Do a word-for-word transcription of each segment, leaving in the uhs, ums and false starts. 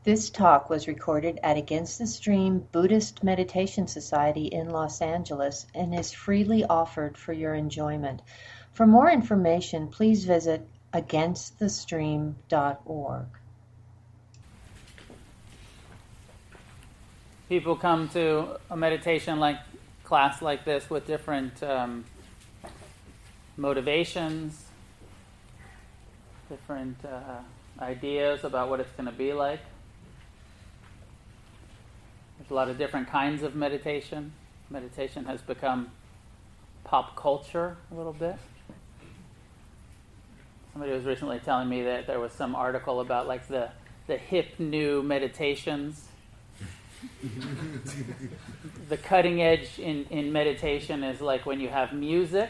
This talk was recorded at Against the Stream Buddhist Meditation Society in Los Angeles and is freely offered for your enjoyment. For more information, please visit against the stream dot org. People come to a meditation like class like this with different um, motivations, different uh, ideas about what it's going to be like. There's a lot of different kinds of meditation. Meditation has become pop culture a little bit. Somebody was recently telling me that there was some article about like the, the hip new meditations. The cutting edge in, in meditation is like when you have music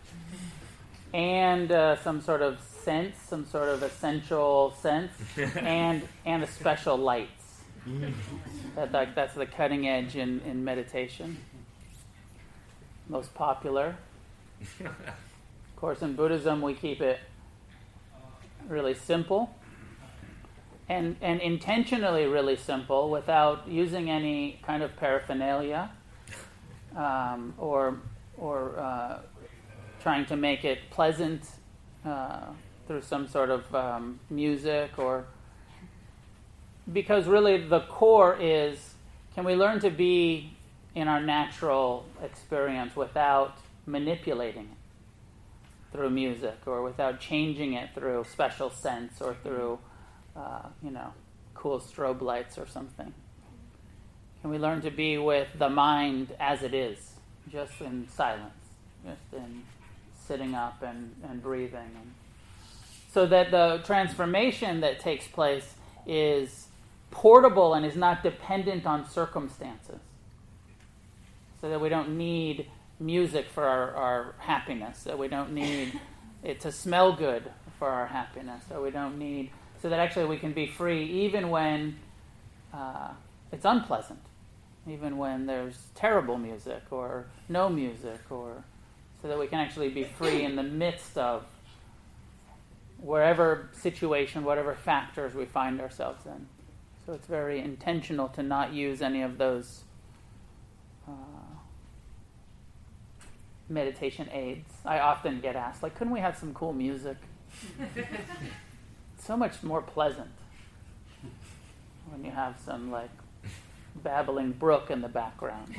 and uh, some sort of sense, some sort of essential sense, and and a special lights. That, that that's the cutting edge in, in meditation. Most popular. Of course, in Buddhism we keep it really simple. And, and intentionally really simple without using any kind of paraphernalia um, or or uh, trying to make it pleasant uh, through some sort of um, music, or because really the core is, can we learn to be in our natural experience without manipulating it through music, or without changing it through special sense, or through Uh, you know, cool strobe lights or something? Can we learn to be with the mind as it is, just in silence, just in sitting up and, and breathing, and so that the transformation that takes place is portable and is not dependent on circumstances, so that we don't need music for our, our happiness, that we don't need it to smell good for our happiness, that we don't need So that actually we can be free even when uh, it's unpleasant, even when there's terrible music or no music, or so that we can actually be free in the midst of wherever situation, whatever factors we find ourselves in. So it's very intentional to not use any of those uh, meditation aids. I often get asked, like, couldn't we have some cool music? So much more pleasant when you have some like babbling brook in the background.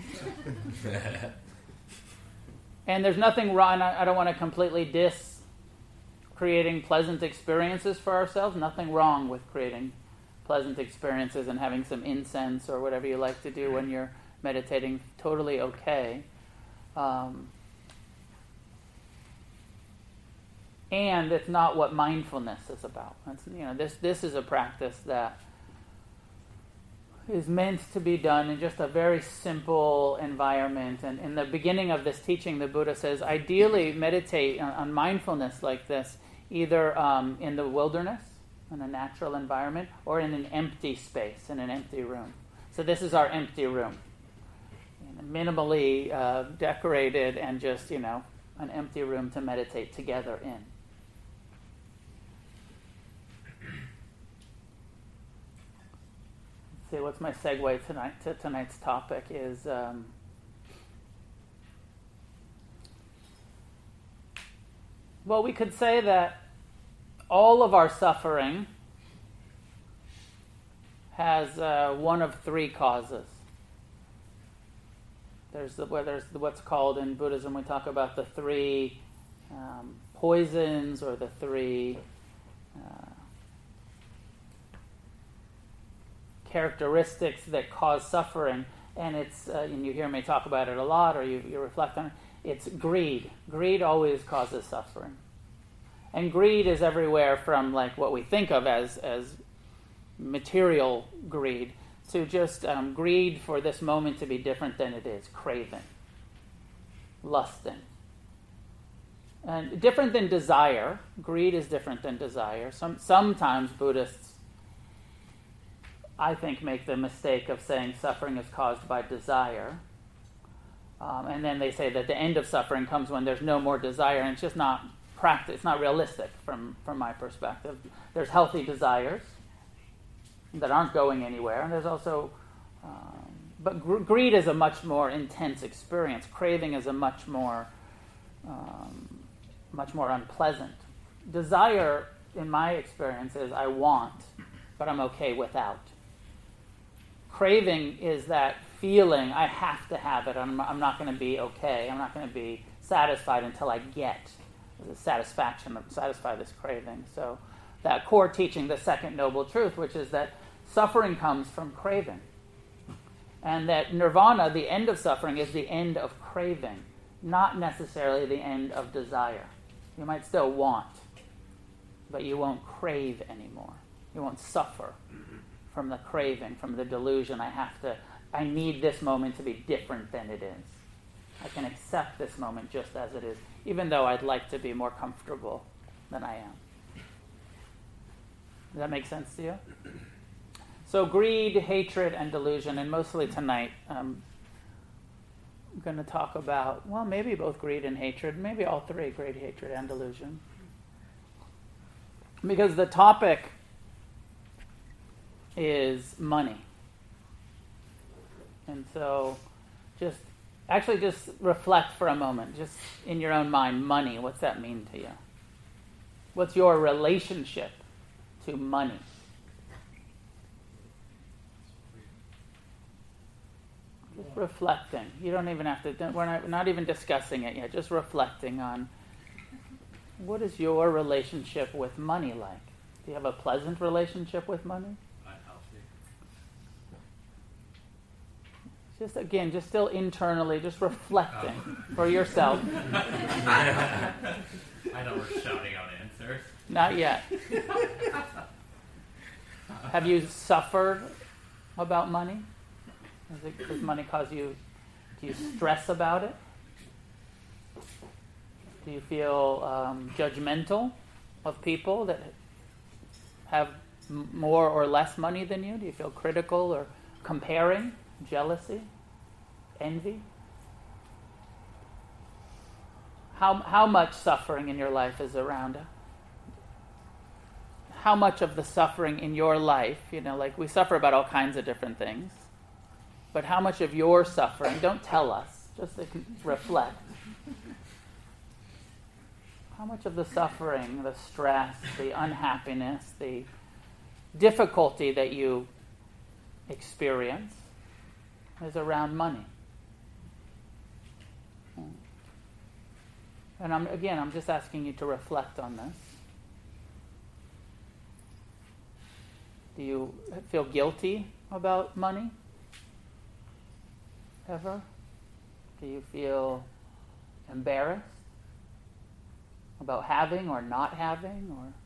And there's nothing wrong. I don't want to completely diss creating pleasant experiences for ourselves. Nothing wrong with creating pleasant experiences and having some incense or whatever you like to do when you're meditating. Totally okay. Um, And it's not what mindfulness is about. That's, you know, this this is a practice that is meant to be done in just a very simple environment. And in the beginning of this teaching, the Buddha says, ideally meditate on, on mindfulness like this, either um, in the wilderness, in a natural environment, or in an empty space, in an empty room. So this is our empty room. You know, minimally uh, decorated and just, you know, an empty room to meditate together in. See, what's my segue tonight to tonight's topic is um, well, we could say that all of our suffering has uh, one of three causes. There's the, where there's the, what's called in Buddhism, we talk about the three um, poisons, or the three uh, characteristics that cause suffering, and it's uh, and you hear me talk about it a lot, or you, you reflect on it. It's greed. Greed always causes suffering, and greed is everywhere from like what we think of as as material greed to just um, greed for this moment to be different than it is, craving, lusting, and different than desire. Greed is different than desire. Some sometimes Buddhists, I think, make the mistake of saying suffering is caused by desire. Um, and then they say that the end of suffering comes when there's no more desire, and it's just not practice. It's not realistic from, from my perspective. There's healthy desires, that aren't going anywhere. And there's also, um, but gr- greed is a much more intense experience. Craving is a much more, um, much more unpleasant. Desire, in my experience, is I want, but I'm okay without. Craving is that feeling, I have to have it, I'm, I'm not going to be okay, I'm not going to be satisfied until I get the satisfaction, satisfy this craving. So that core teaching, the second noble truth, which is that suffering comes from craving. And that nirvana, the end of suffering, is the end of craving, not necessarily the end of desire. You might still want, but you won't crave anymore. You won't suffer from the craving, from the delusion. I have to, I need this moment to be different than it is. I can accept this moment just as it is, even though I'd like to be more comfortable than I am. Does that make sense to you? So greed, hatred, and delusion, and mostly tonight, um, I'm going to talk about, well, maybe both greed and hatred, maybe all three, greed, hatred, and delusion. Because the topic is money. And so just, actually just reflect for a moment, just in your own mind, money, what's that mean to you? What's your relationship to money? Just reflecting. You don't even have to, we're not, we're not even discussing it yet, just reflecting on what is your relationship with money like? Do you have a pleasant relationship with money? Just again, just still internally, just reflecting oh. for yourself. I know we're shouting out answers. Not yet. Have you suffered about money? Does, it, does money cause you, do you stress about it? Do you feel um, judgmental of people that have m- more or less money than you? Do you feel critical or comparing? Jealousy? Envy? How how much suffering in your life is around it? How much of the suffering in your life, you know, like we suffer about all kinds of different things, but how much of your suffering, don't tell us, just reflect. How much of the suffering, the stress, the unhappiness, the difficulty that you experience is around money? And I'm, again, I'm just asking you to reflect on this. Do you feel guilty about money? Ever? Do you feel embarrassed about having or not having? Or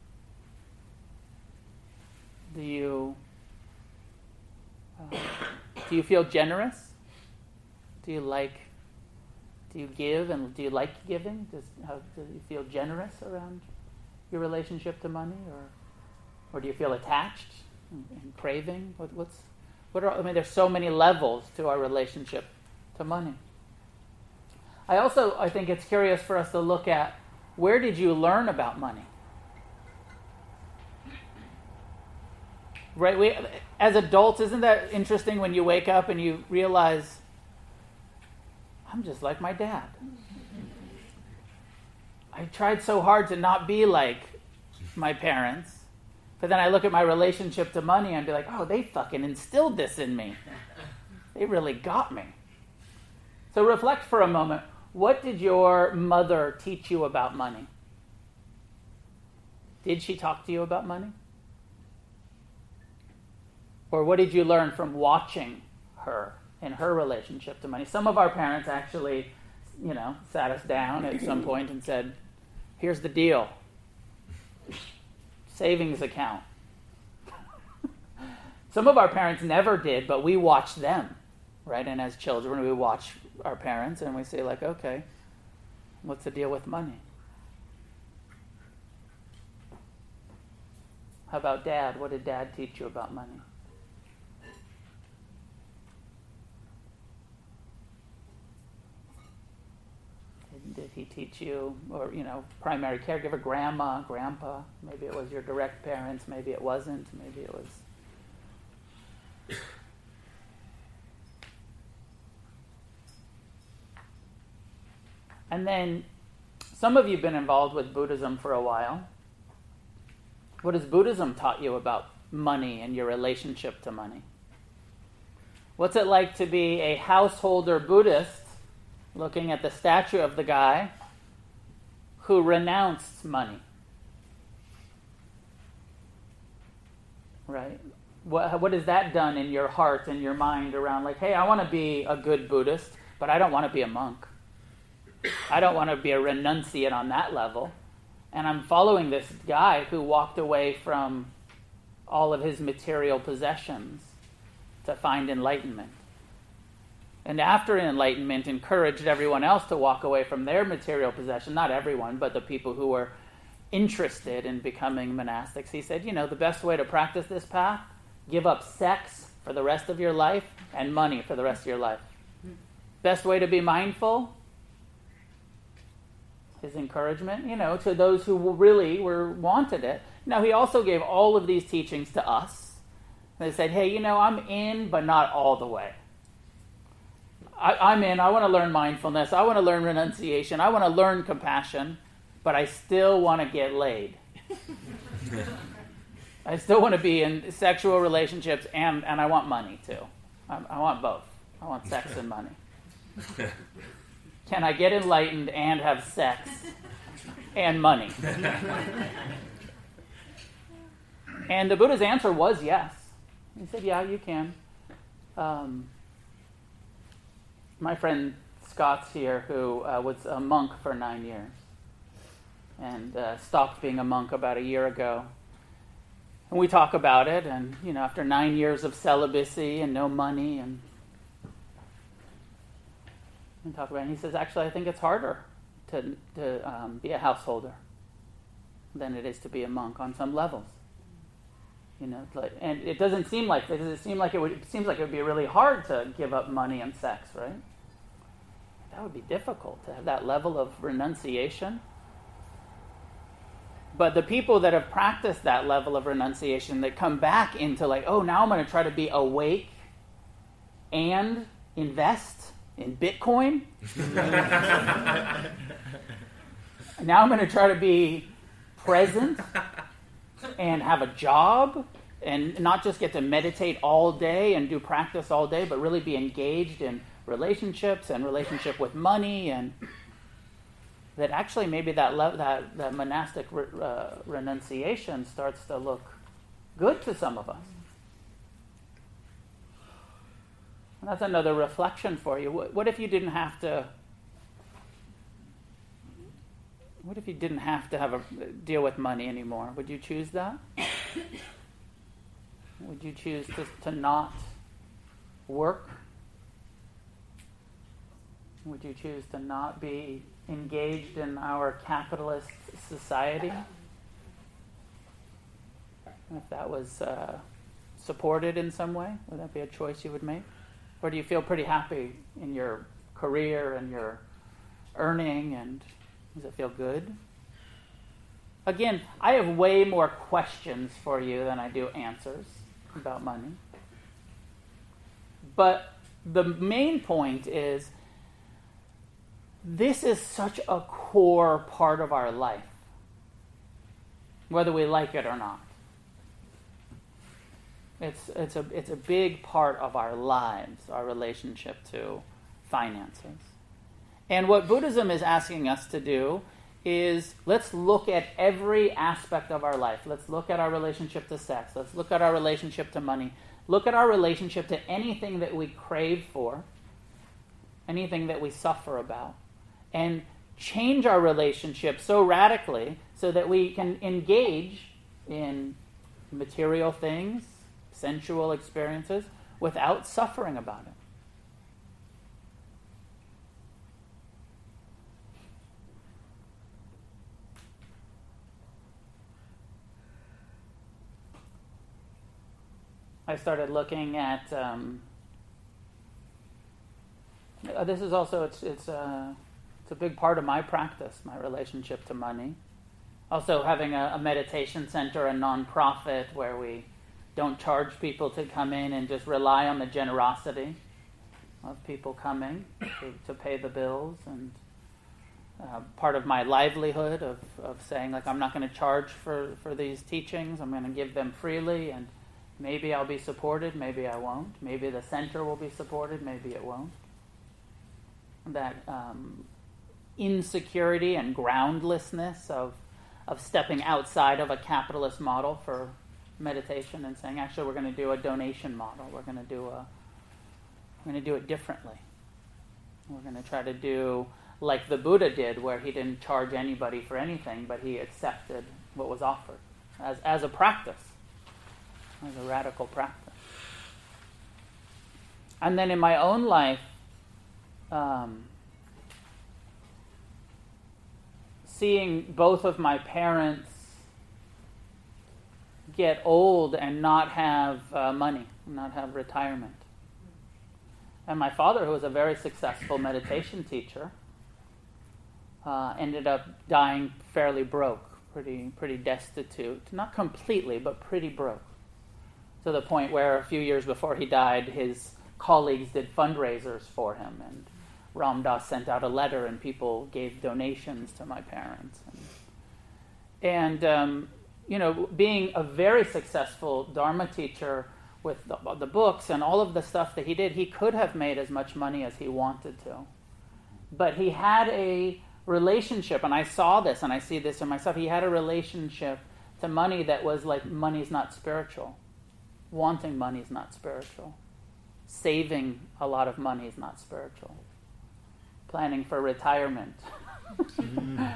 do you uh, do you feel generous? Do you like do you give and do you like giving? Does how, do you feel generous around your relationship to money, or or do you feel attached and, and craving? What, what's what are I mean? There's so many levels to our relationship to money. I also I think it's curious for us to look at, where did you learn about money? Right? We, as adults, isn't that interesting when you wake up and you realize, I'm just like my dad. I tried so hard to not be like my parents, but then I look at my relationship to money and be like, oh, they fucking instilled this in me. They really got me. So reflect for a moment. What did your mother teach you about money? Did she talk to you about money? Or what did you learn from watching her in her relationship to money? Some of our parents actually, you know, sat us down at some point and said, here's the deal. Savings account. Some of our parents never did, but we watched them, right? And as children, we watch our parents and we say, like, okay, what's the deal with money? How about dad? What did dad teach you about money? Did he teach you, or, you know, primary caregiver, grandma, grandpa? Maybe it was your direct parents, maybe it wasn't, maybe it was And then some of you have been involved with Buddhism for a while. What has Buddhism taught you about money and your relationship to money? What's it like to be a householder Buddhist looking at the statue of the guy who renounced money? Right? What, what has that done in your heart and your mind around like, hey, I want to be a good Buddhist, but I don't want to be a monk. I don't want to be a renunciate on that level. And I'm following this guy who walked away from all of his material possessions to find enlightenment. And after enlightenment, encouraged everyone else to walk away from their material possession. Not everyone, but the people who were interested in becoming monastics. He said, you know, the best way to practice this path, give up sex for the rest of your life and money for the rest of your life. Best way to be mindful, his encouragement, you know, to those who really were wanted it. Now, he also gave all of these teachings to us. They said, hey, you know, I'm in, but not all the way. I, I'm in, I want to learn mindfulness, I want to learn renunciation, I want to learn compassion, but I still want to get laid. I still want to be in sexual relationships, and, and I want money, too. I, I want both. I want sex and money. Can I get enlightened and have sex and money? And the Buddha's answer was yes. He said, yeah, you can. Um, my friend Scott's here, who uh, was a monk for nine years and uh, stopped being a monk about a year ago. And we talk about it, and, you know, after nine years of celibacy and no money, and we talk about it, and he says, actually, I think it's harder to, to um, be a householder than it is to be a monk on some levels. You know, like, and it doesn't seem like does it seem like it would. It seems like it would be really hard to give up money and sex, right? That would be difficult to have that level of renunciation. But the people that have practiced that level of renunciation, that come back into like, oh, now I'm going to try to be awake and invest in Bitcoin. Now I'm going to try to be present and have a job and not just get to meditate all day and do practice all day, but really be engaged in relationships and relationship with money, and that actually maybe that le- that, that monastic re- uh, renunciation starts to look good to some of us. And that's another reflection for you. What, what if you didn't have to What if you didn't have to have a deal with money anymore? Would you choose that? Would you choose to, to not work? Would you choose to not be engaged in our capitalist society? If that was uh, supported in some way, would that be a choice you would make? Or do you feel pretty happy in your career and your earning, and does it feel good? Again, I have way more questions for you than I do answers about money. But the main point is, this is such a core part of our life, whether we like it or not. It's it's a it's a big part of our lives, our relationship to finances. And what Buddhism is asking us to do is, let's look at every aspect of our life. Let's look at our relationship to sex. Let's look at our relationship to money. Look at our relationship to anything that we crave for, anything that we suffer about, and change our relationship so radically so that we can engage in material things, sensual experiences, without suffering about it. I started looking at. Um, uh, this is also it's it's a it's a big part of my practice, my relationship to money. Also, having a, a meditation center, a nonprofit where we don't charge people to come in and just rely on the generosity of people coming to, to pay the bills, and uh, part of my livelihood of, of saying, like, I'm not going to charge for, for these teachings. I'm going to give them freely, and maybe I'll be supported, maybe I won't. Maybe the center will be supported, maybe it won't. That um, insecurity and groundlessness of of stepping outside of a capitalist model for meditation and saying, actually, we're going to do a donation model. We're going to do a we're going to do it differently. We're going to try to do like the Buddha did, where he didn't charge anybody for anything, but he accepted what was offered as as a practice, as a radical practice. And then in my own life, um, seeing both of my parents get old and not have uh, money, not have retirement. And my father, who was a very successful meditation teacher, uh, ended up dying fairly broke, pretty pretty destitute. Not completely, but pretty broke. To the point where a few years before he died, his colleagues did fundraisers for him, and Ram Dass sent out a letter, and people gave donations to my parents. And, and um, you know, being a very successful Dharma teacher with the, the books and all of the stuff that he did, he could have made as much money as he wanted to. But he had a relationship, and I saw this, and I see this in myself, he had a relationship to money that was like, money's not spiritual. Wanting money is not spiritual. Saving a lot of money is not spiritual. Planning for retirement. mm.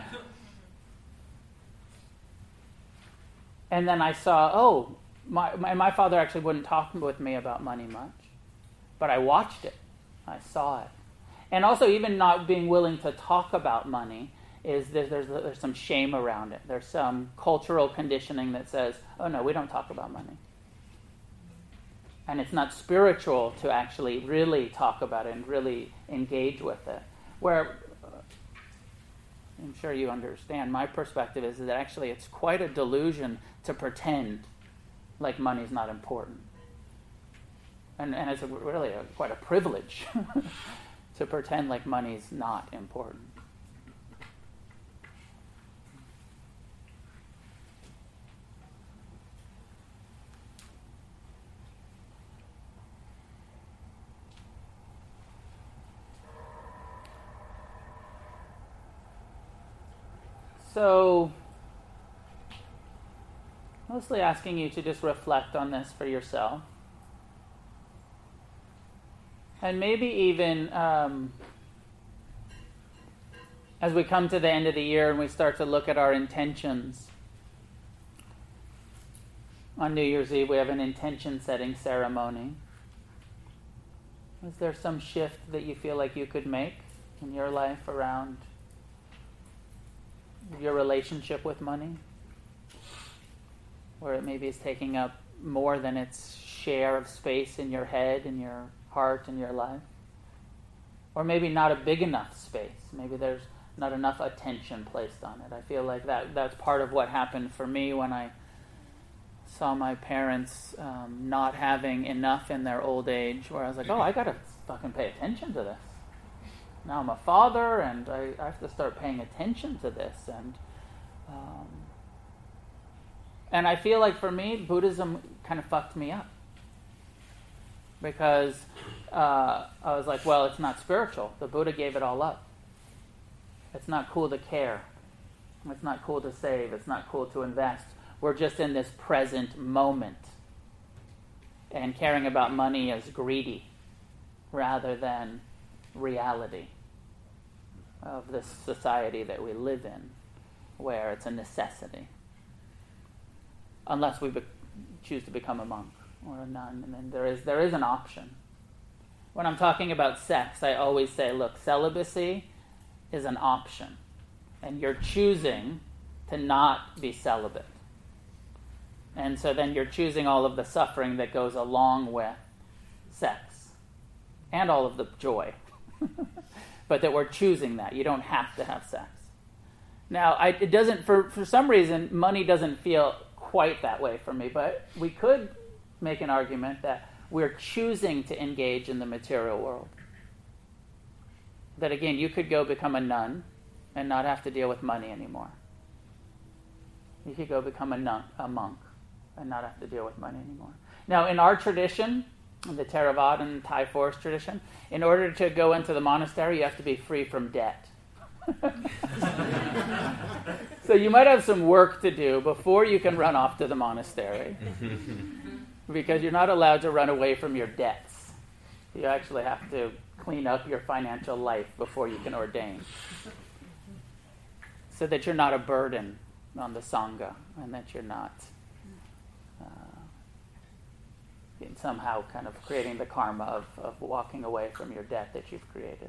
And then I saw, oh, my, my my father actually wouldn't talk with me about money much, but I watched it. I saw it. And also, even not being willing to talk about money is there's, there's, there's some shame around it. There's some cultural conditioning that says, oh no, we don't talk about money. And it's not spiritual to actually really talk about it and really engage with it. Where, uh, I'm sure you understand, my perspective is that actually it's quite a delusion to pretend like money's not important. And, and it's a, really a, quite a privilege to pretend like money's not important. So, mostly asking you to just reflect on this for yourself. And maybe even um, as we come to the end of the year and we start to look at our intentions. On New Year's Eve, we have an intention setting ceremony. Is there some shift that you feel like you could make in your life around your relationship with money, where it maybe is taking up more than its share of space in your head, in your heart, in your life? Or maybe not a big enough space. Maybe there's not enough attention placed on it. I feel like that that's part of what happened for me when I saw my parents um, not having enough in their old age, where I was like, oh, I gotta fucking pay attention to this. Now I'm a father, and I, I have to start paying attention to this. And um, and I feel like for me, Buddhism kind of fucked me up. Because uh, I was like, well, it's not spiritual. The Buddha gave it all up. It's not cool to care. It's not cool to save. It's not cool to invest. We're just in this present moment. And caring about money is greedy rather than reality of this society that we live in, where it's a necessity. Unless we be- choose to become a monk or a nun, and then there is there is an option. When I'm talking about sex, I always say, look, celibacy is an option, and you're choosing to not be celibate. And so then you're choosing all of the suffering that goes along with sex, and all of the joy. But that we're choosing that. You don't have to have sex. Now, I, it doesn't, for, for some reason, money doesn't feel quite that way for me, but we could make an argument that we're choosing to engage in the material world. That again, you could go become a nun, and not have to deal with money anymore. You could go become a, nun, a monk and not have to deal with money anymore. Now, in our tradition, in the Theravadan Thai forest tradition, in order to go into the monastery, you have to be free from debt. So you might have some work to do before you can run off to the monastery, because you're not allowed to run away from your debts. You actually have to clean up your financial life before you can ordain, so that you're not a burden on the Sangha, and that you're not uh, somehow kind of creating the karma of, of walking away from your debt that you've created.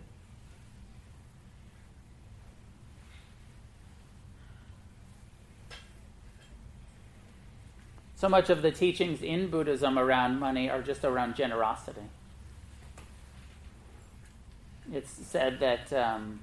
So much of the teachings in Buddhism around money are just around generosity. It's said that um,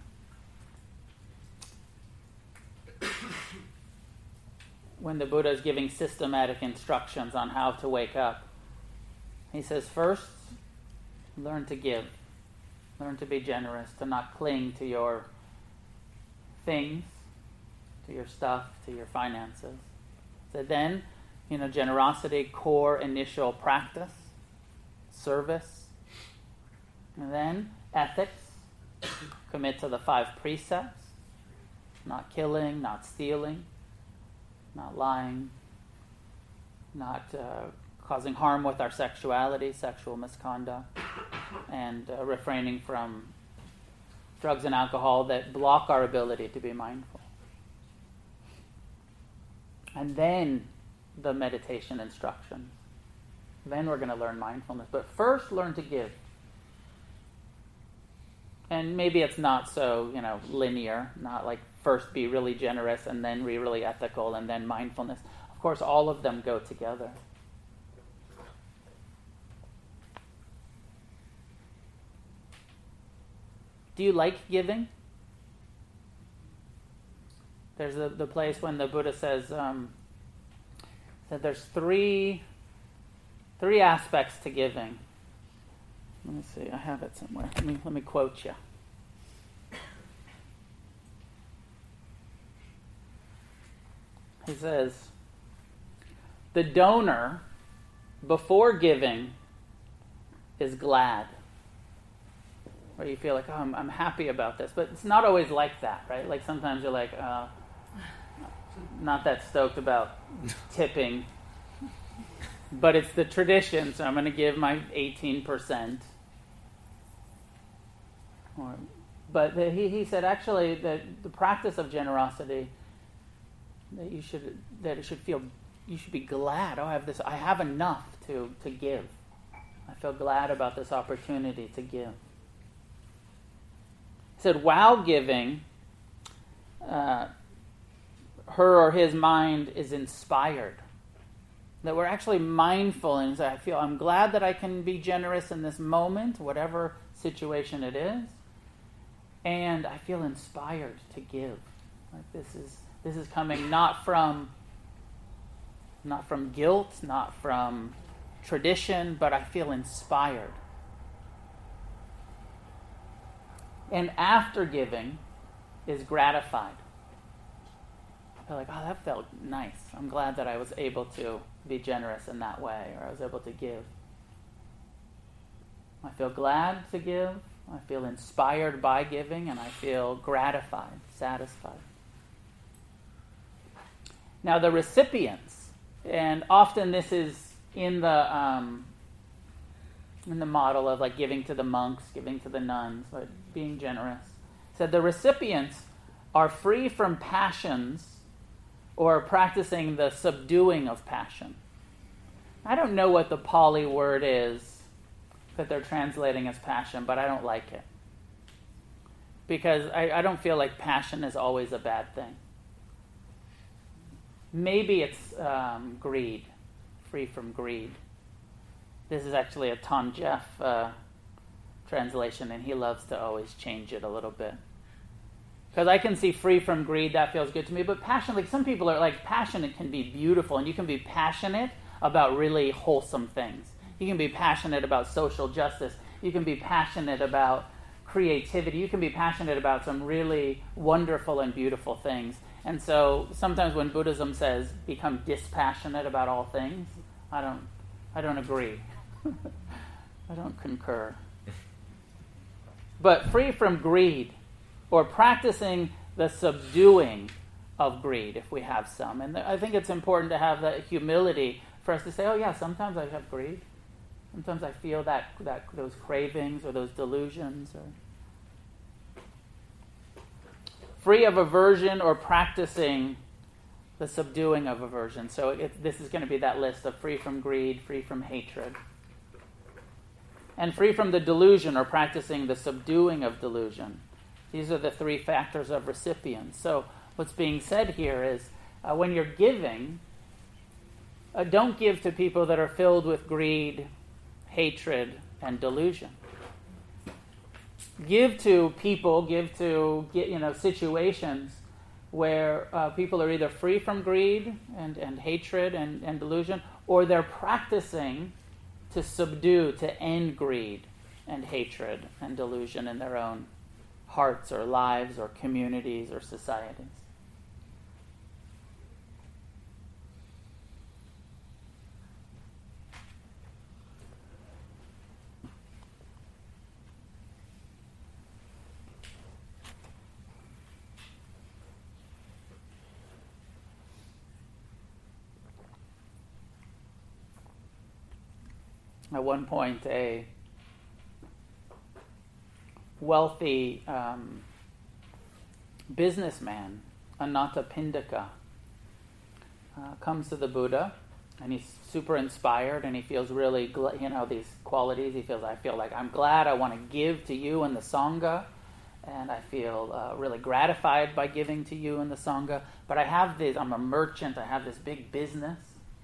when the Buddha is giving systematic instructions on how to wake up, he says, first, learn to give. Learn to be generous, to not cling to your things, to your stuff, to your finances. So then, you know, generosity, core initial practice, service, and then ethics, commit to the five precepts, not killing, not stealing, not lying, not uh, causing harm with our sexuality, sexual misconduct, and uh, refraining from drugs and alcohol that block our ability to be mindful. And then the meditation instructions. Then we're going to learn mindfulness. But first, learn to give. And maybe it's not so, you know, linear, not like first be really generous and then be really ethical and then mindfulness. Of course, all of them go together. Do you like giving? There's a, the place when the Buddha says um, that there's three three aspects to giving. Let me see, I have it somewhere. Let me let me quote you. He says, the donor, before giving, is glad. Or you feel like, oh, I'm, I'm happy about this. But it's not always like that, right? Like sometimes you're like, uh, not that stoked about tipping. But it's the tradition, so I'm going to give my eighteen percent. Or, but the, he, he said, actually, that the practice of generosity, that you should that it should feel, you should be glad. Oh, I have this. I have enough to, to give. I feel glad about this opportunity to give. He said, while giving, uh, her or his mind is inspired. That we're actually mindful and say, I feel I'm glad that I can be generous in this moment, whatever situation it is, and I feel inspired to give. Like this is this is coming not from not from guilt, not from tradition, but I feel inspired. And after giving is gratified. They're like, oh, that felt nice. I'm glad that I was able to be generous in that way, or I was able to give. I feel glad to give. I feel inspired by giving, and I feel gratified, satisfied. Now, the recipients, and often this is in the um, in the model of like giving to the monks, giving to the nuns, but being generous. Said the recipients are free from passions or practicing the subduing of passion. I don't know what the Pali word is that they're translating as passion, but I don't like it. Because I, I don't feel like passion is always a bad thing. Maybe it's um, greed, free from greed. This is actually a Tom Jeff uh, translation, and he loves to always change it a little bit. Because I can see free from greed, that feels good to me. But passion, like some people are like, passionate can be beautiful, and you can be passionate about really wholesome things. You can be passionate about social justice. You can be passionate about creativity. You can be passionate about some really wonderful and beautiful things. And so sometimes when Buddhism says become dispassionate about all things, I don't I don't agree. I don't concur. But free from greed, or practicing the subduing of greed, if we have some. And I think it's important to have that humility for us to say, oh yeah, sometimes I have greed. Sometimes I feel that, that those cravings or those delusions. Or free of aversion, or practicing the subduing of aversion. So it, this is going to be that list of free from greed, free from hatred. And free from the delusion, or practicing the subduing of delusion. These are the three factors of recipience. So what's being said here is uh, when you're giving, uh, don't give to people that are filled with greed, hatred, and delusion. Give to people, give to you know situations where uh, people are either free from greed and, and hatred and, and delusion, or they're practicing to subdue, to end greed and hatred and delusion in their own hearts or lives or communities or societies. At one point, a wealthy um, businessman, Anathapindika, uh, comes to the Buddha, and he's super inspired, and he feels really, gl- you know, these qualities. He feels, I feel like I'm glad, I want to give to you and the Sangha, and I feel uh, really gratified by giving to you and the Sangha, but I have this, I'm a merchant, I have this big business,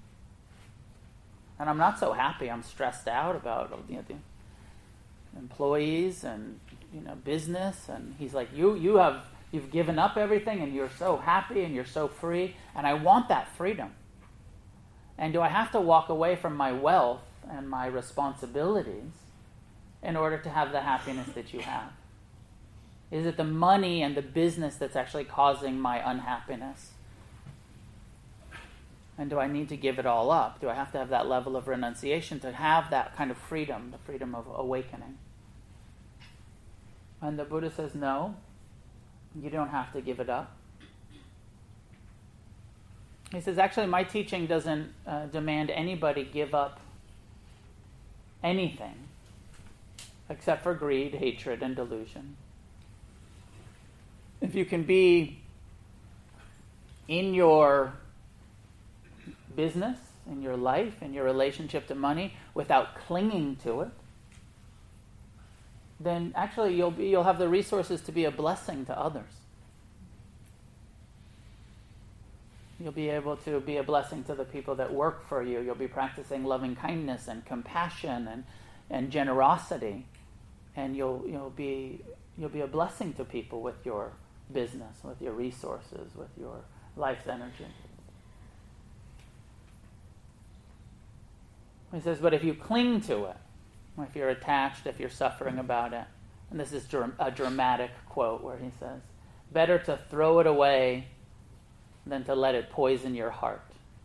and I'm not so happy. I'm stressed out about you know, the employees and you know business. And he's like, you you have you've given up everything, and you're so happy and you're so free, and I want that freedom. And do I have to walk away from my wealth and my responsibilities in order to have the happiness that you have? Is it the money and the business that's actually causing my unhappiness? And do I need to give it all up? Do I have to have that level of renunciation to have that kind of freedom, the freedom of awakening? And the Buddha says, no, you don't have to give it up. He says, actually, my teaching doesn't uh, demand anybody give up anything except for greed, hatred, and delusion. If you can be in your business, in your life, in your relationship to money, without clinging to it, then actually you'll be, you'll have the resources to be a blessing to others. You'll be able to be a blessing to the people that work for you. You'll be practicing loving kindness and compassion and, and generosity, and you'll you'll be you'll be a blessing to people with your business, with your resources, with your life's energy. He says, but if you cling to it, if you're attached, if you're suffering about it, and this is a dramatic quote where he says, better to throw it away than to let it poison your heart.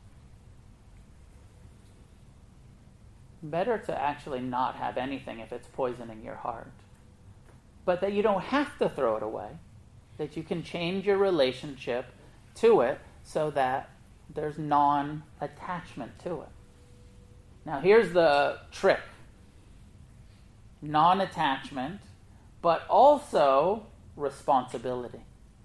Better to actually not have anything if it's poisoning your heart. But that you don't have to throw it away, that you can change your relationship to it so that there's non-attachment to it. Now here's the trick. Non-attachment, but also responsibility.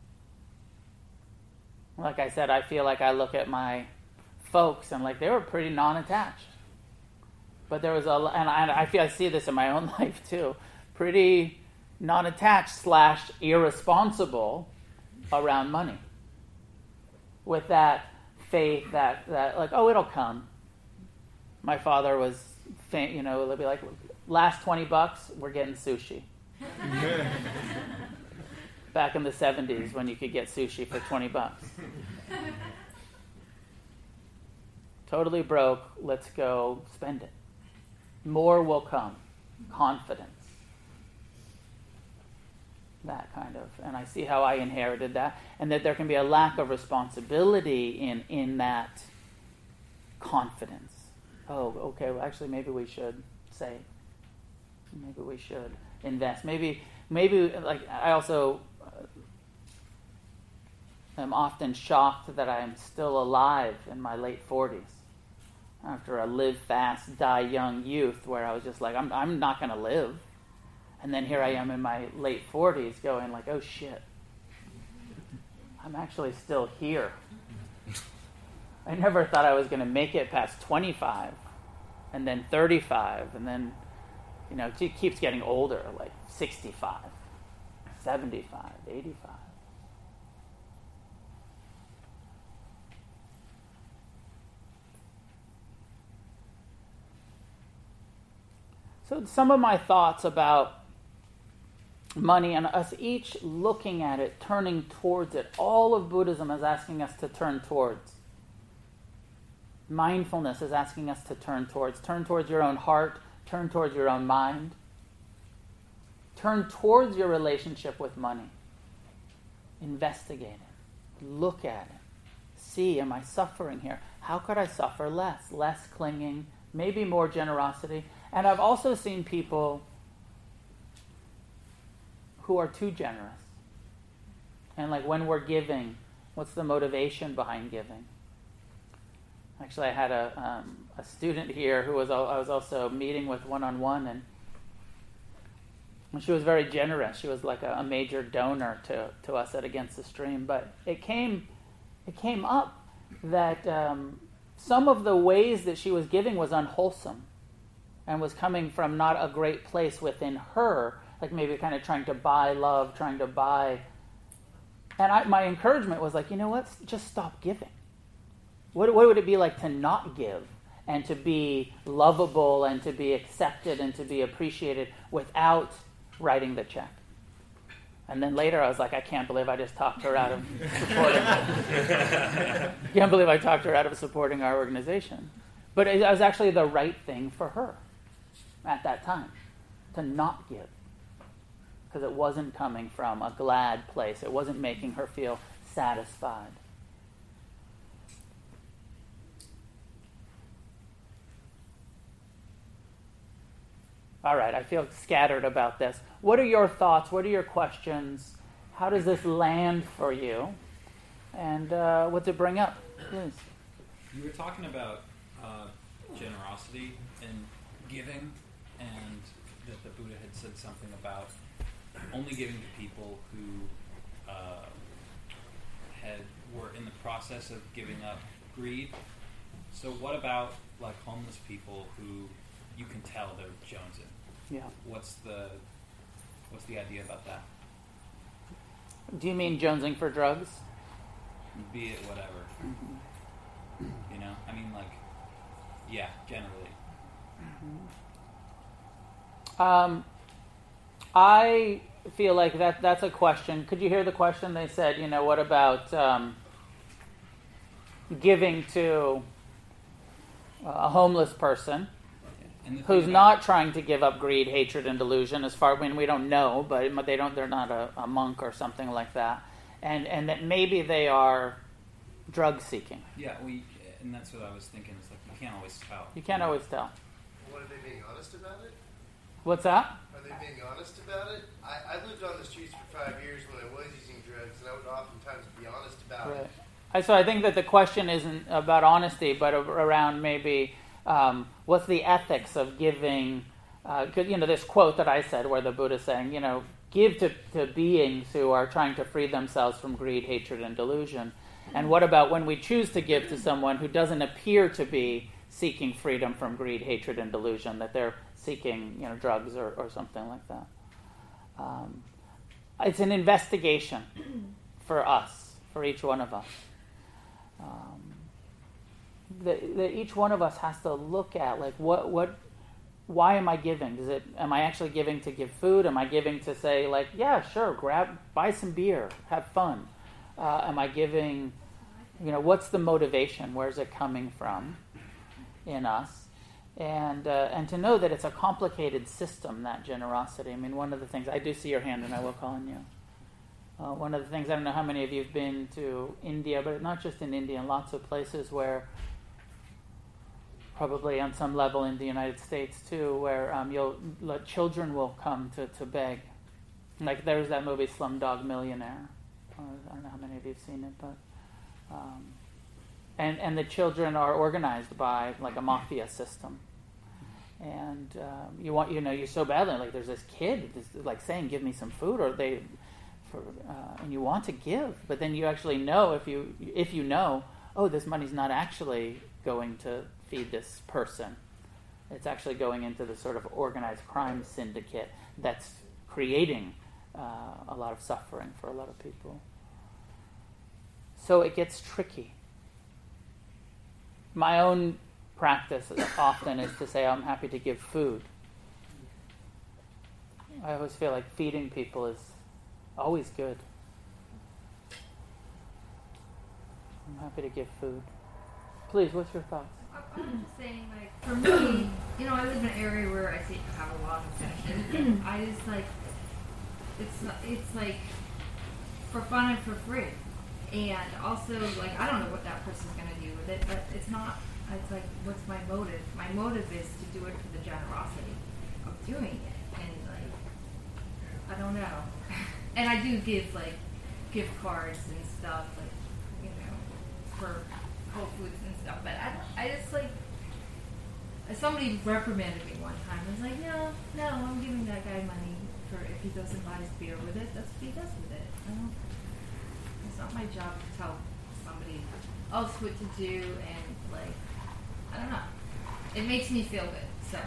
Like I said, I feel like I look at my folks and like they were pretty non-attached. But there was a, and I, I feel I see this in my own life too, pretty non-attached slash irresponsible around money. With that faith that, that like, oh, it'll come. My father was, you know, it'll be like, last twenty bucks, we're getting sushi. Back in the seventies when you could get sushi for twenty bucks. Totally broke, let's go spend it. More will come. Confidence. that kind of, and I see how I inherited that, and that there can be a lack of responsibility in in that confidence. Oh, okay, well, actually, maybe we should save. Maybe we should invest. Maybe, maybe like I also uh, am often shocked that I am still alive in my late forties after a live fast, die young youth, where I was just like, I'm I'm not going to live. And then here I am in my late forties going like, oh shit, I'm actually still here. I never thought I was going to make it past twenty-five and then thirty-five and then, you know, it keeps getting older, like sixty-five, seventy-five, eighty-five. So some of my thoughts about money and us each looking at it, turning towards it. All of Buddhism is asking us to turn towards. Mindfulness is asking us to turn towards. Turn towards your own heart. Turn towards your own mind. Turn towards your relationship with money. Investigate it. Look at it. See, am I suffering here? How could I suffer less? Less clinging, maybe more generosity. And I've also seen people who are too generous. And like when we're giving, what's the motivation behind giving? Actually, I had a um, a student here who was I was also meeting with one-on-one, and, and she was very generous. She was like a, a major donor to, to us at Against the Stream. But it came it came up that um, some of the ways that she was giving was unwholesome and was coming from not a great place within her, like maybe kind of trying to buy love, trying to buy. And I, my encouragement was like, you know what? Just stop giving. What, what would it be like to not give and to be lovable and to be accepted and to be appreciated without writing the check? And then later I was like, I can't believe I just talked her out of supporting. I can't believe I talked her out of supporting our organization. But it was actually the right thing for her at that time to not give, because it wasn't coming from a glad place. It wasn't making her feel satisfied. All right, I feel scattered about this. What are your thoughts? What are your questions? How does this land for you? And uh, what's it bring up? Please. You were talking about uh, generosity and giving, and that the Buddha had said something about only giving to people who uh, had were in the process of giving up greed. So what about like homeless people who you can tell they're jonesing? Yeah. What's the what's the idea about that? Do you mean jonesing for drugs? Be it whatever. Mm-hmm. You know? I mean, like, yeah, generally. Mm-hmm. Um, I feel like that that's a question. Could you hear the question? They said, you know, what about um, giving to a homeless person who's not trying to give up greed, hatred, and delusion? As far, I mean, we don't know, but they don't. They're not a, a monk or something like that, and and that maybe they are drug seeking. Yeah, we, and that's what I was thinking. It's like you can't always tell. You can't always tell. What, are they being honest about it? What's that? Are they being honest about it? I, I lived on the streets for five years when I was using drugs, and I would oftentimes be honest about Right. it. I, so I think that the question isn't about honesty, but around maybe um, what's the ethics of giving. Uh, 'cause, you know, this quote that I said where the Buddha's saying, you know, give to, to beings who are trying to free themselves from greed, hatred, and delusion. And what about when we choose to give to someone who doesn't appear to be seeking freedom from greed, hatred, and delusion, that they're seeking, you know, drugs or, or something like that? Um, it's an investigation for us, for each one of us. Um, that, that each one of us has to look at, like, what, what, why am I giving? Is it, am I actually giving to give food? Am I giving to say, like, yeah, sure, grab, buy some beer, have fun? Uh, am I giving, you know, what's the motivation? Where's it coming from in us? And uh, and to know that it's a complicated system, that generosity. I mean, one of the things, I do see your hand and I will call on you. Uh, one of the things, I don't know how many of you have been to India, but not just in India, in lots of places where, probably on some level in the United States too, where um, you'll let children will come to, to beg. Like there was that movie Slumdog Millionaire. Uh, I don't know how many of you have seen it, but um, and and the children are organized by like a mafia system. And um, you want, you know, you so badly, like there's this kid that's like saying, "Give me some food," or they, for, uh, and you want to give, but then you actually know if you if you know, oh, this money's not actually going to feed this person. It's actually going into the sort of organized crime syndicate that's creating uh, a lot of suffering for a lot of people. So it gets tricky. My own practice often is to say, I'm happy to give food. I always feel like feeding people is always good. I'm happy to give food. Please, what's your thoughts? I'm just saying, like, for me, you know, I live in an area where I see have a lot of fashion, and I just, like, it's, it's, like, for fun and for free. And also, like, I don't know what that person's going to do with it, but it's not, it's like, what's my motive? My motive is to do it for the generosity of doing it. And, like, I don't know. And I do give, like, gift cards and stuff, like, you know, for Whole Foods and stuff. But I, I just, like, somebody reprimanded me one time. I was like, no, no, I'm giving that guy money for if he goes and buys beer with it. That's what he does with it. I don't, it's not my job to tell somebody else what to do, and, like, I don't know. It makes me feel good, so.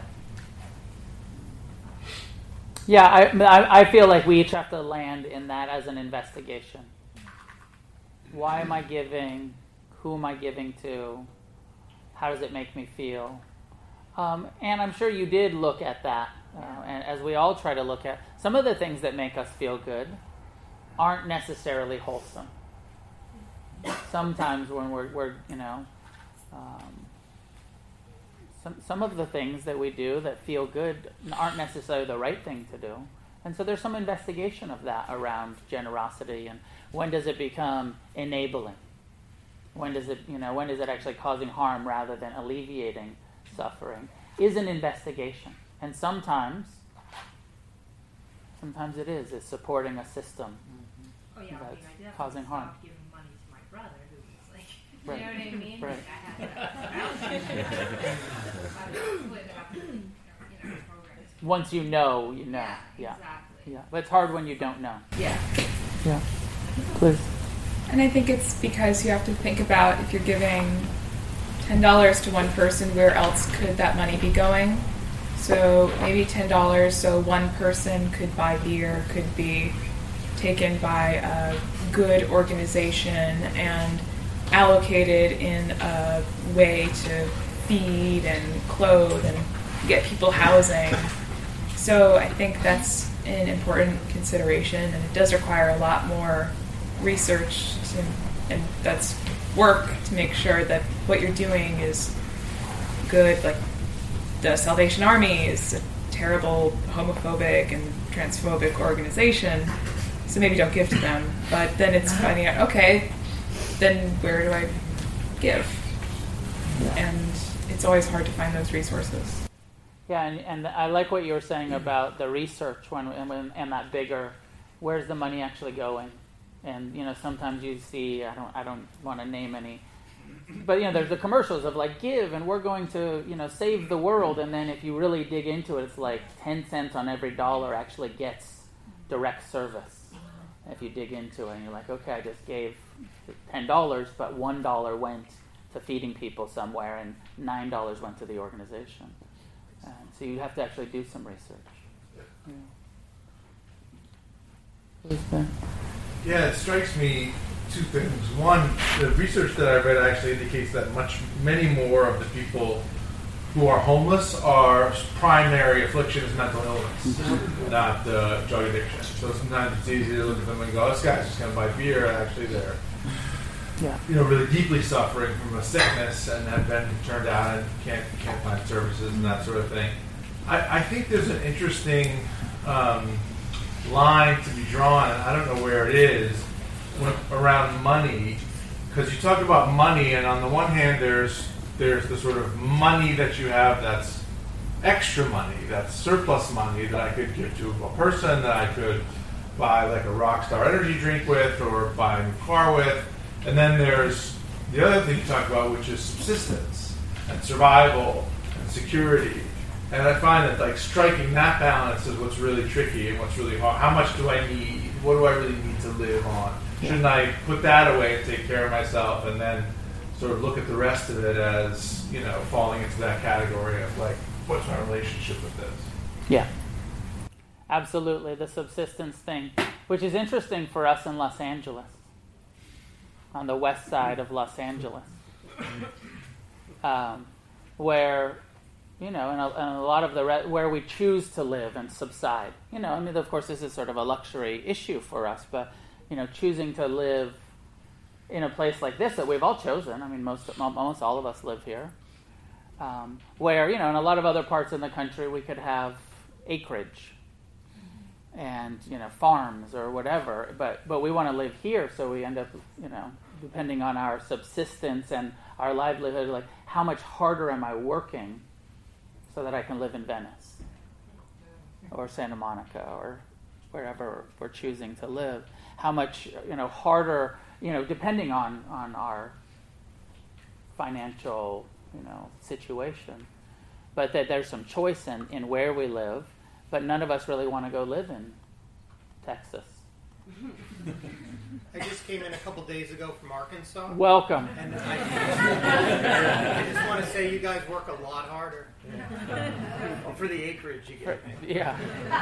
Yeah, I, I, I feel like we each have to land in that as an investigation. Why am I giving? Who am I giving to? How does it make me feel? Um, and I'm sure you did look at that, uh, and as we all try to look at, some of the things that make us feel good aren't necessarily wholesome. Sometimes when we're, we're you know, um, some some of the things that we do that feel good aren't necessarily the right thing to do. And so there's some investigation of that around generosity, and when does it become enabling? When does it, you know, when is it actually causing harm rather than alleviating suffering? Is an investigation. And sometimes, sometimes it is. It's supporting a system Oh, yeah, I mean, that's I definitely causing harm. stopped giving money to my brother, who was like, Right. you know what I mean? Right. Like, I had to, I was split it up, you know, programs. Once you know, you know. Yeah, Yeah. exactly. Yeah. But it's hard when you don't know. Yeah. Yeah. Please. And I think it's because you have to think about if you're giving ten dollars to one person, where else could that money be going? So maybe ten dollars, so one person could buy beer, could be taken by a good organization and allocated in a way to feed and clothe and get people housing. So I think that's an important consideration, and it does require a lot more research to, and that's work to make sure that what you're doing is good. Like the Salvation Army is a terrible homophobic and transphobic organization, so maybe don't give to them. But then it's finding out, okay, then where do I give? And it's always hard to find those resources. Yeah, and, and I like what you were saying about the research when, and, and that bigger, where's the money actually going? And, you know, sometimes you see, I don't I don't want to name any, but, you know, there's the commercials of, like, give, and we're going to, you know, save the world. And then if you really dig into it, it's like ten cents on every dollar actually gets direct service. If you dig into it, and you're like, okay, I just gave ten dollars, but one dollar went to feeding people somewhere, and nine dollars went to the organization. And so you have to actually do some research. Yeah. Yeah, it strikes me two things. One, the research that I read actually indicates that much, many more of the people who are homeless are primary affliction is mental illness, mm-hmm. not uh, drug addiction. So sometimes it's easy to look at them and go, "This guy's just going to buy beer," and actually they're, yeah. you know, really deeply suffering from a sickness and have been turned out and can't can't find services and that sort of thing. I, I think there's an interesting Um, line to be drawn, and I don't know where it is, when, around money, because you talk about money, and on the one hand, there's there's the sort of money that you have that's extra money, that's surplus money that I could give to a person, that I could buy like a Rockstar energy drink with, or buy a new car with, and then there's the other thing you talk about, which is subsistence and survival and security. And I find that like striking that balance is what's really tricky and what's really hard. How much do I need? What do I really need to live on? Shouldn't I put that away and take care of myself, and then sort of look at the rest of it as, you know, falling into that category of like, what's my relationship with this? Yeah. Absolutely, the subsistence thing, which is interesting for us in Los Angeles, on the west side of Los Angeles, um, where, you know, and a, and a lot of the, re- where we choose to live and subside. You know, I mean, of course, this is sort of a luxury issue for us, but, you know, choosing to live in a place like this that we've all chosen. I mean, most almost all of us live here, um, where, you know, in a lot of other parts in the country, we could have acreage and, you know, farms or whatever, but but we want to live here, so we end up, you know, depending on our subsistence and our livelihood, like, how much harder am I working so that I can live in Venice or Santa Monica or wherever we're choosing to live? How much, you know, harder, you know, depending on, on our financial, you know, situation. But that there's some choice in, in where we live, but none of us really want to go live in Texas. I just came in a couple days ago from Arkansas. Welcome. And I, I just want to say you guys work a lot harder. Well, for the acreage you get. Yeah.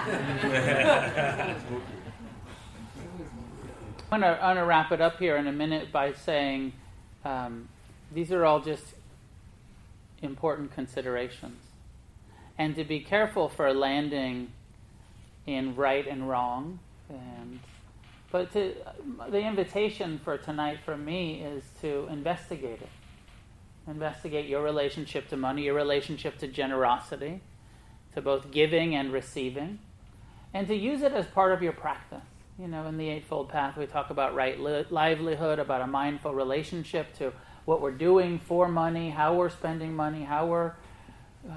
I'm going to wrap it up here in a minute by saying um, these are all just important considerations. And to be careful for landing in right and wrong. And but to, the invitation for tonight for me is to investigate it. Investigate your relationship to money, your relationship to generosity, to both giving and receiving, and to use it as part of your practice. You know, in the Eightfold Path, we talk about right li- livelihood, about a mindful relationship to what we're doing for money, how we're spending money, how we're uh,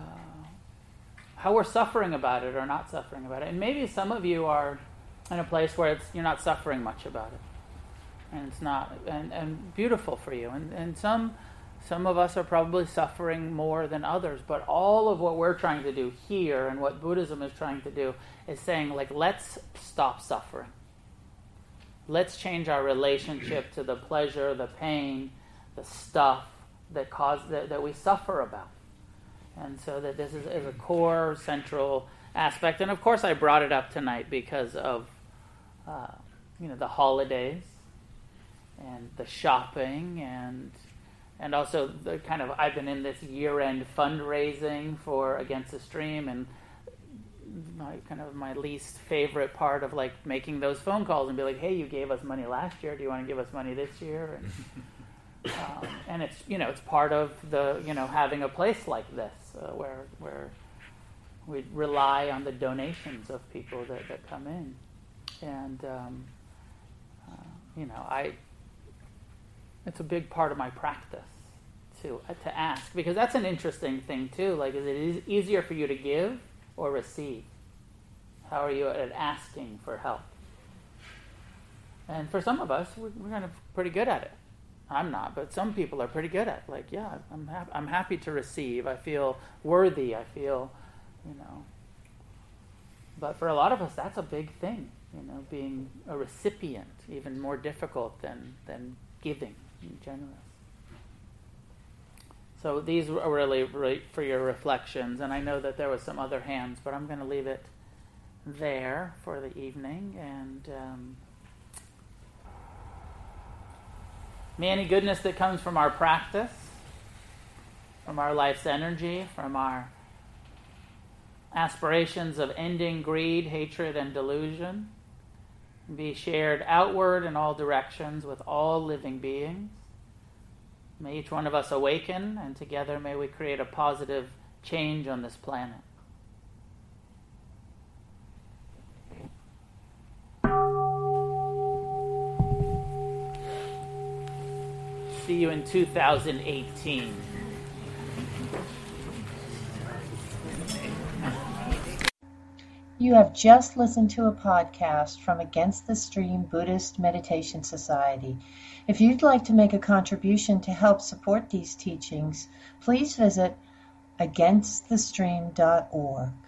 how we're suffering about it or not suffering about it. And maybe some of you are in a place where it's, you're not suffering much about it, and it's not and, and beautiful for you. And and some some of us are probably suffering more than others. But all of what we're trying to do here, and what Buddhism is trying to do, is saying, like, let's stop suffering. Let's change our relationship to the pleasure, the pain, the stuff that cause that, that we suffer about. And so that this is, is a core, central aspect. And of course I brought it up tonight because of uh, you know, the holidays and the shopping, and and also the kind of, I've been in this year-end fundraising for Against the Stream, and my kind of my least favorite part of like making those phone calls and be like, hey, you gave us money last year, do you want to give us money this year? And um, and it's, you know, it's part of the, you know, having a place like this uh, where where we rely on the donations of people that, that come in. And um, uh, you know, I it's a big part of my practice to uh, to ask, because that's an interesting thing too. Like, is it e- easier for you to give or receive? How are you at asking for help? And for some of us, we're, we're kind of pretty good at it. I'm not, but some people are pretty good at it. Like, yeah, I'm ha- I'm happy to receive. I feel worthy. I feel, you know. But for a lot of us, that's a big thing. You know, being a recipient, even more difficult than than giving and generous. So these are really, really for your reflections, and I know that there was some other hands, but I'm going to leave it there for the evening. And um, may any goodness that comes from our practice, from our life's energy, from our aspirations of ending greed, hatred, and delusion, be shared outward in all directions with all living beings. May each one of us awaken, and together may we create a positive change on this planet. See you in two thousand eighteen. You have just listened to a podcast from Against the Stream Buddhist Meditation Society. If you'd like to make a contribution to help support these teachings, please visit against the stream dot org.